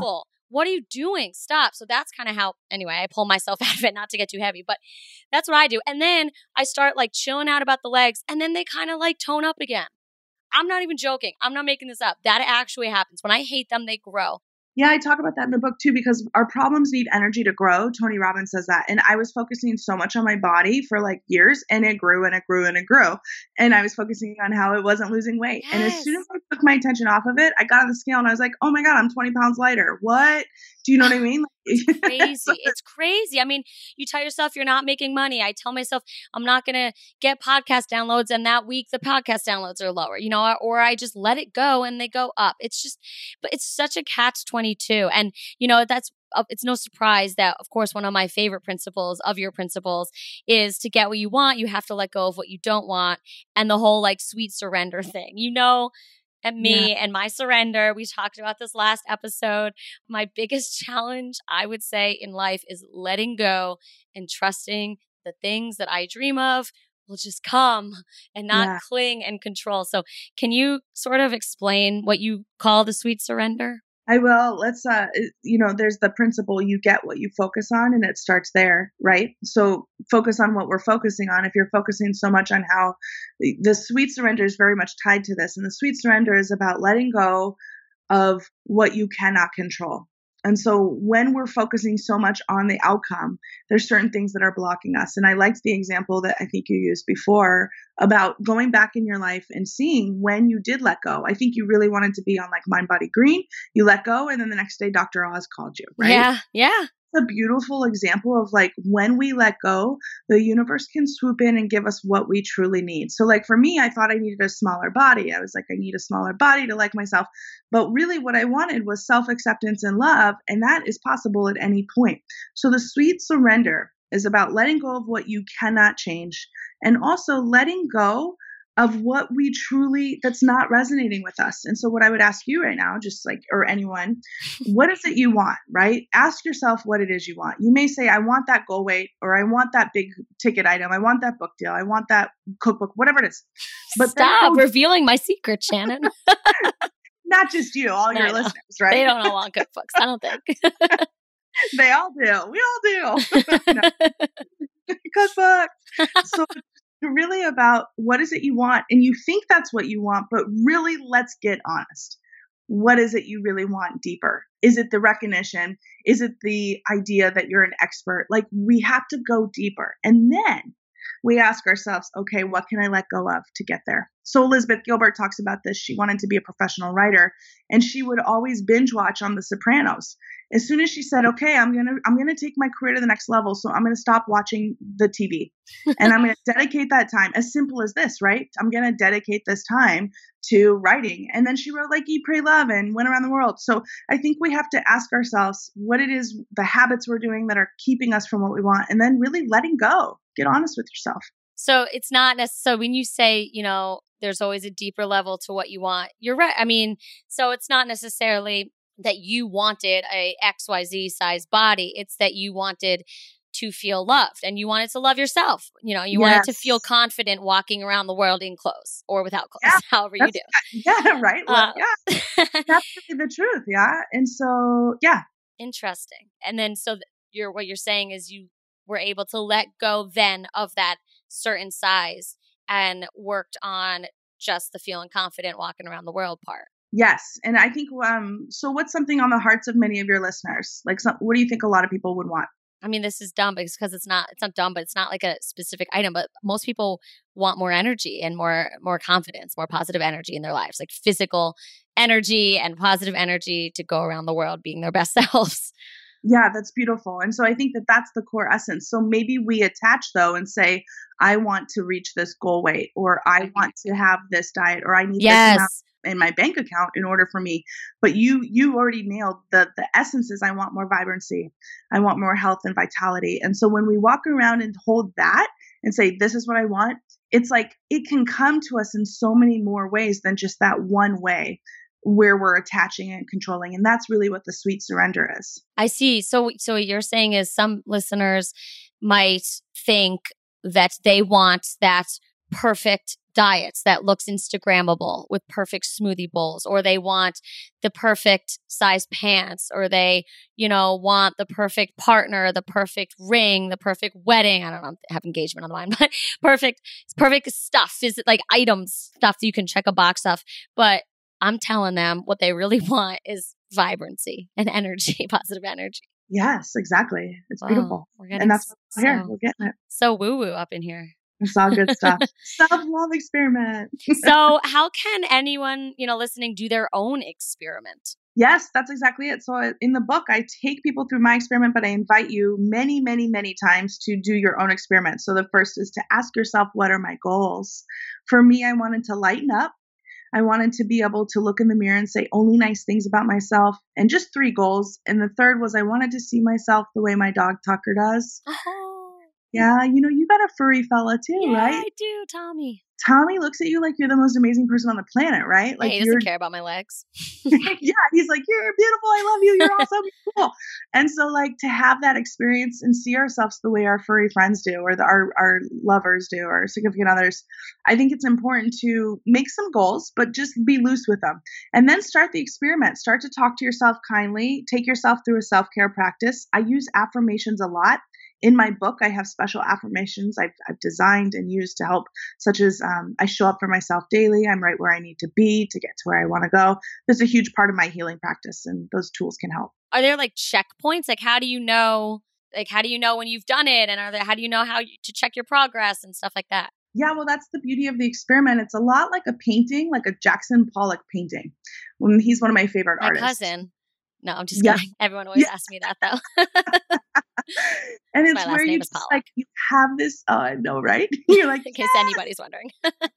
what are you doing? Stop. So that's kind of how, anyway, I pull myself out of it, not to get too heavy, but that's what I do. And then I start like chilling out about the legs, and then they kind of like tone up again. I'm not even joking. I'm not making this up. That actually happens. When I hate them, they grow. Yeah, I talk about that in the book too, because our problems need energy to grow. Tony Robbins says that. And I was focusing so much on my body for like years, and it grew and it grew and it grew. And I was focusing on how it wasn't losing weight. Yes. And as soon as I took my attention off of it, I got on the scale and I was like, oh my God, I'm 20 pounds lighter. What? Do you know what I mean? It's crazy. It's crazy. I mean, you tell yourself you're not making money. I tell myself I'm not going to get podcast downloads, and that week the podcast downloads are lower, you know, or I just let it go and they go up. It's just, but it's such a catch-22. And, you know, it's no surprise that, of course, one of my favorite principles of your principles is to get what you want, you have to let go of what you don't want. And the whole like sweet surrender thing, you know, and me and my surrender. We talked about this last episode. My biggest challenge, I would say, in life is letting go and trusting the things that I dream of will just come and not cling and control. So can you sort of explain what you call the sweet surrender? I will. Let's, there's the principle, you get what you focus on, and it starts there, right? So focus on what we're focusing on. If you're focusing so much on how the sweet surrender is very much tied to this. And the sweet surrender is about letting go of what you cannot control. And so when we're focusing so much on the outcome, there's certain things that are blocking us. And I liked the example that I think you used before about going back in your life and seeing when you did let go. I think you really wanted to be on like Mind, Body, Green. You let go, and then the next day, Dr. Oz called you, right? Yeah, yeah. A beautiful example of like when we let go, the universe can swoop in and give us what we truly need. So like for me, I thought I needed a smaller body. I was like, I need a smaller body to like myself. But really what I wanted was self-acceptance and love. And that is possible at any point. So the sweet surrender is about letting go of what you cannot change, and also letting go of what we truly, that's not resonating with us. And so what I would ask you right now, just like, or anyone, what is it you want, right? Ask yourself what it is you want. You may say, I want that goal weight, or I want that big ticket item. I want that book deal. I want that cookbook, whatever it is. But stop revealing my secret, Shannon. Not just you, all your listeners, right? They don't all want cookbooks, I don't think. They all do. We all do. Cookbooks. So really about what is it you want, and you think that's what you want, but really let's get honest. What is it you really want deeper? Is it the recognition? Is it the idea that you're an expert? Like we have to go deeper. And then we ask ourselves, okay, what can I let go of to get there? So Elizabeth Gilbert talks about this. She wanted to be a professional writer, and she would always binge watch on The Sopranos. As soon as she said, okay, I'm gonna take my career to the next level, so I'm gonna stop watching the TV and I'm gonna dedicate that time. As simple as this, right? I'm gonna dedicate this time to writing. And then she wrote like Eat, Pray, Love and went around the world. So I think we have to ask ourselves what it is, the habits we're doing that are keeping us from what we want, and then really letting go. Get honest with yourself. So it's not necessarily, when you say, you know, there's always a deeper level to what you want, you're right. I mean, so it's not necessarily that you wanted a XYZ size body. It's that you wanted to feel loved, and you wanted to love yourself. You know, you wanted to feel confident walking around the world in clothes or without clothes, however you do. Yeah, right. Yeah. That's really the truth. Yeah. And so, yeah. Interesting. And then, so what you're saying is you were able to let go then of that certain size and worked on just the feeling confident walking around the world part. Yes. And I think, so what's something on the hearts of many of your listeners? Like, what do you think a lot of people would want? I mean, this is dumb because it's not dumb, but it's not like a specific item. But most people want more energy and more confidence, more positive energy in their lives, like physical energy and positive energy to go around the world being their best selves. Yeah, that's beautiful. And so I think that that's the core essence. So maybe we attach though and say, I want to reach this goal weight, or I want to have this diet, or I need this amount in my bank account in order for me. But you already nailed the essence is I want more vibrancy. I want more health and vitality. And so when we walk around and hold that and say, this is what I want, it's like it can come to us in so many more ways than just that one way where we're attaching and controlling. And that's really what the sweet surrender is. I see. So what you're saying is some listeners might think that they want that perfect diets that looks Instagrammable with perfect smoothie bowls, or they want the perfect size pants, or they, want the perfect partner, the perfect ring, the perfect wedding. I don't know, I have engagement on the mind, but perfect stuff. Is it like items, stuff that you can check a box off? But I'm telling them what they really want is vibrancy and energy, positive energy. Yes, exactly. It's beautiful. And that's what we're here. We're getting it. So woo-woo up in here. It's all good stuff. Self-love experiment. So how can anyone, listening do their own experiment? Yes, that's exactly it. So in the book, I take people through my experiment, but I invite you many, many, many times to do your own experiment. So the first is to ask yourself, what are my goals? For me, I wanted to lighten up. I wanted to be able to look in the mirror and say only nice things about myself, and just 3 goals. And the third was I wanted to see myself the way my dog Tucker does. Oh. Yeah, you got a furry fella too, right? Yeah, I do, Tommy. Tommy looks at you like you're the most amazing person on the planet, right? Like he doesn't care about my legs. Yeah, he's like, you're beautiful. I love you. You're awesome. You're cool. And so to have that experience and see ourselves the way our furry friends do, or our lovers do, or significant others, I think it's important to make some goals, but just be loose with them. And then start the experiment. Start to talk to yourself kindly. Take yourself through a self-care practice. I use affirmations a lot. In my book, I have special affirmations I've designed and used to help, such as I show up for myself daily. I'm right where I need to be to get to where I want to go. That's a huge part of my healing practice, and those tools can help. Are there checkpoints? How do you know? How do you know when you've done it? And how do you know to check your progress and stuff like that? Yeah, well, that's the beauty of the experiment. It's a lot like a painting, like a Jackson Pollock painting. He's one of my favorite artists. My cousin. No, I'm just kidding. Everyone always asks me that, though. And it's where you you have this, I know, right? You're like, in case anybody's wondering.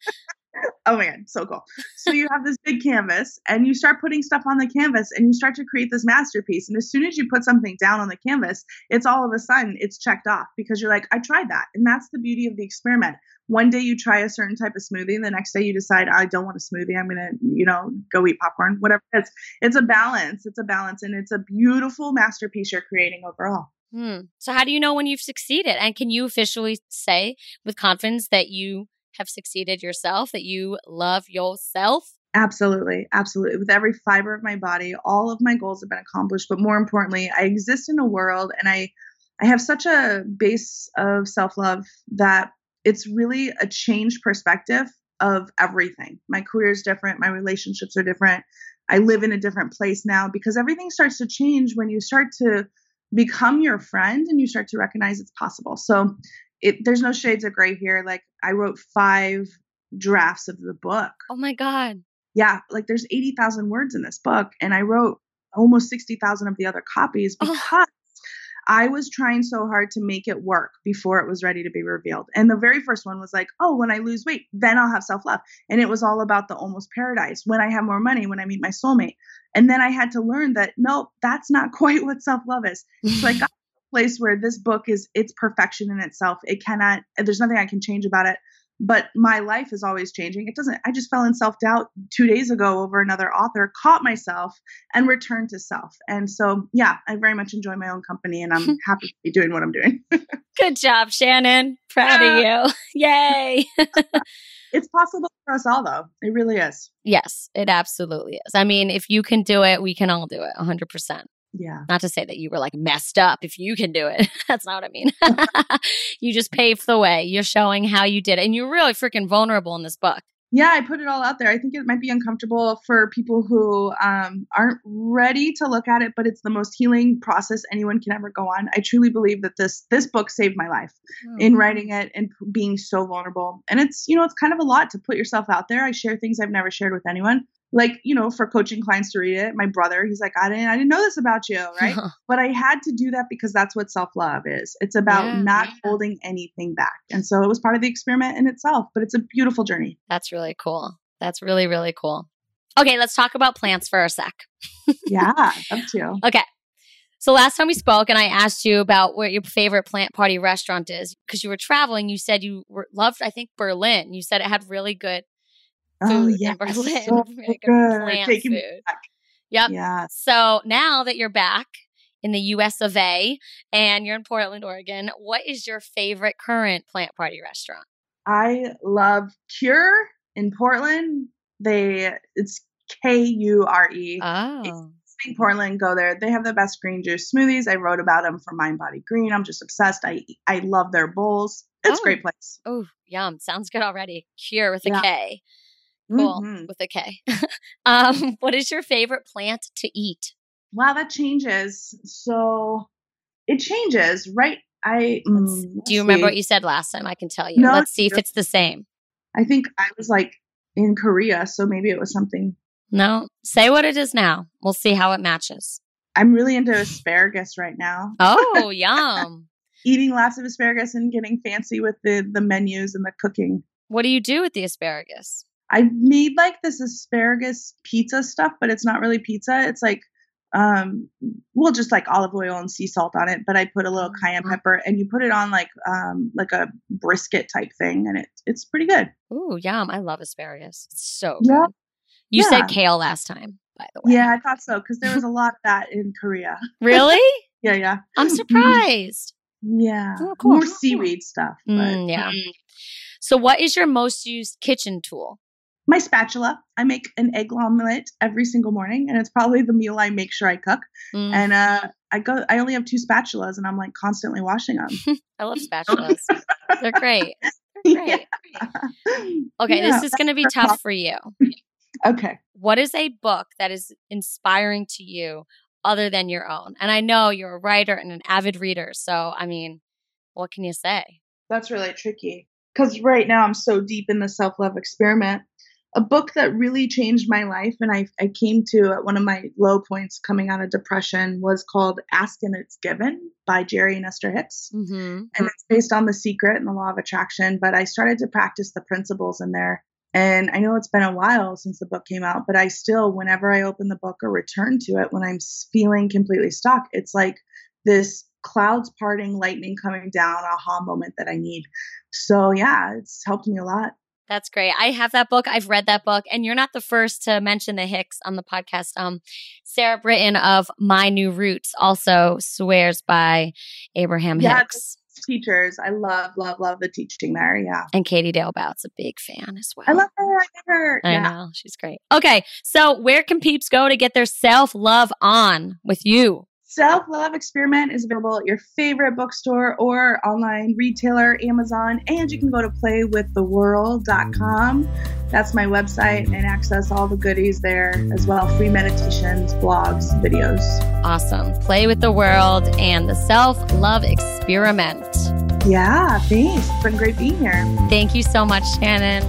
Oh my God, so cool. So you have this big canvas and you start putting stuff on the canvas and you start to create this masterpiece. And as soon as you put something down on the canvas, it's all of a sudden it's checked off because you're like, I tried that. And that's the beauty of the experiment. One day you try a certain type of smoothie and the next day you decide, I don't want a smoothie. I'm going to, go eat popcorn, whatever it is. It's a balance. It's a balance. And it's a beautiful masterpiece you're creating overall. So how do you know when you've succeeded? And can you officially say with confidence that you have succeeded yourself, that you love yourself? Absolutely. Absolutely. With every fiber of my body, all of my goals have been accomplished. But more importantly, I exist in a world and I have such a base of self-love that it's really a changed perspective of everything. My career is different. My relationships are different. I live in a different place now because everything starts to change when you start to become your friend and you start to recognize it's possible. So there's no shades of gray here. I wrote 5 drafts of the book. Oh my God. Yeah. There's 80,000 words in this book and I wrote almost 60,000 of the other copies because I was trying so hard to make it work before it was ready to be revealed. And the very first one was when I lose weight, then I'll have self-love. And it was all about the almost paradise. When I have more money, when I meet my soulmate. And then I had to learn that, no, that's not quite what self-love is. So I got to a place where this book it's perfection in itself. There's nothing I can change about it. But my life is always changing. I just fell in self-doubt 2 days ago over another author, caught myself and returned to self. And so, yeah, I very much enjoy my own company and I'm happy to be doing what I'm doing. Good job, Shannon. Proud of you. Yay. It's possible for us all, though. It really is. Yes, it absolutely is. I mean, if you can do it, we can all do it 100%. Yeah. Not to say that you were messed up if you can do it. That's not what I mean. You just paved the way. You're showing how you did it. And you're really freaking vulnerable in this book. Yeah, I put it all out there. I think it might be uncomfortable for people who aren't ready to look at it, but it's the most healing process anyone can ever go on. I truly believe that this book saved my life in writing it and being so vulnerable. And it's kind of a lot to put yourself out there. I share things I've never shared with anyone. For coaching clients to read it. My brother, he's like, I didn't know this about you, right? But I had to do that because that's what self-love is. It's about not holding anything back. And so it was part of the experiment in itself, but it's a beautiful journey. That's really cool. That's really, really cool. Okay, let's talk about plants for a sec. Yeah, up to. Okay. So last time we spoke and I asked you about what your favorite plant party restaurant is, because you were traveling, you said you loved, I think, Berlin. You said it had really good food in Berlin. So really good. Plant Taking food. me back. Yep. Yeah. So now that you're back in the US of A and you're in Portland, Oregon, what is your favorite current plant party restaurant? I love Cure in Portland. It's Kure. Oh. In Portland, go there. They have the best green juice smoothies. I wrote about them for Mind Body Green. I'm just obsessed. I love their bowls. It's a great place. Oh, yum. Sounds good already. Cure with a Yeah. K. Cool. Mm-hmm. With a K. What is your favorite plant to eat? Wow, that changes. So it changes, right? Do you remember what you said last time? I can tell you. No, Let's see if it's the same. I think I was like in Korea, so maybe it was something. No, say what it is now. We'll see how it matches. I'm really into asparagus right now. Oh, yum. Eating lots of asparagus and getting fancy with the menus and the cooking. What do you do with the asparagus? I made like this asparagus pizza stuff, but it's not really pizza. It's like, just like olive oil and sea salt on it. But I put a little cayenne pepper, and you put it on like a brisket type thing, and it's pretty good. Ooh, yum! I love asparagus. It's so Yeah. good. You said kale last time, by the way. Yeah, I thought so because there was a lot of that in Korea. Really? Yeah. I'm surprised. Yeah. Oh, cool. More seaweed stuff. But, yeah. So what is your most used kitchen tool? My spatula. I make an egg omelet every single morning, and it's probably the meal I make sure I cook. And I only have 2 spatulas, and I'm like constantly washing them. I love spatulas. They're great. They're great. Okay, this is going to be tough for you. Okay. What is a book that is inspiring to you other than your own? And I know you're a writer and an avid reader, so I mean, what can you say? That's really tricky because right now I'm so deep in the self-love experiment. A book that really changed my life and I came to at one of my low points coming out of depression was called Ask and It's Given by Jerry and Esther Hicks. Mm-hmm. And it's based on The Secret and the Law of Attraction, but I started to practice the principles in there. And I know it's been a while since the book came out, but I still, whenever I open the book or return to it, when I'm feeling completely stuck, it's like this clouds parting, lightning coming down, aha moment that I need. So yeah, it's helped me a lot. That's great. I have that book. I've read that book. And you're not the first to mention the Hicks on the podcast. Sarah Britton of My New Roots also swears by Abraham Hicks. Teachers. I love the teaching there. Yeah. And Katie Dale Bout's a big fan as well. I love her. I know. She's great. Okay. So where can peeps go to get their self-love on with you? Self-Love Experiment is available at your favorite bookstore or online retailer, Amazon, and you can go to playwiththeworld.com. That's my website and access all the goodies there as well. Free meditations, blogs, videos. Awesome. Play with the World and the Self-Love Experiment. Yeah, thanks. It's been great being here. Thank you so much, Shannon.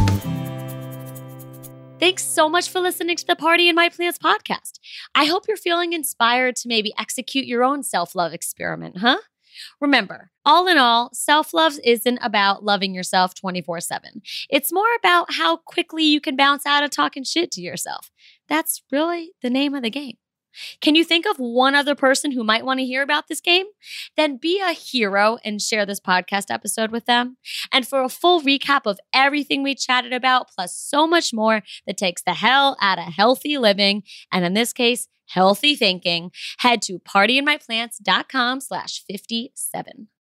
Thanks so much for listening to the Party in My Plants podcast. I hope you're feeling inspired to maybe execute your own self-love experiment, huh? Remember, all in all, self-love isn't about loving yourself 24/7. It's more about how quickly you can bounce out of talking shit to yourself. That's really the name of the game. Can you think of one other person who might want to hear about this game? Then be a hero and share this podcast episode with them. And for a full recap of everything we chatted about, plus so much more that takes the hell out of healthy living, and in this case, healthy thinking, head to partyinmyplants.com/57.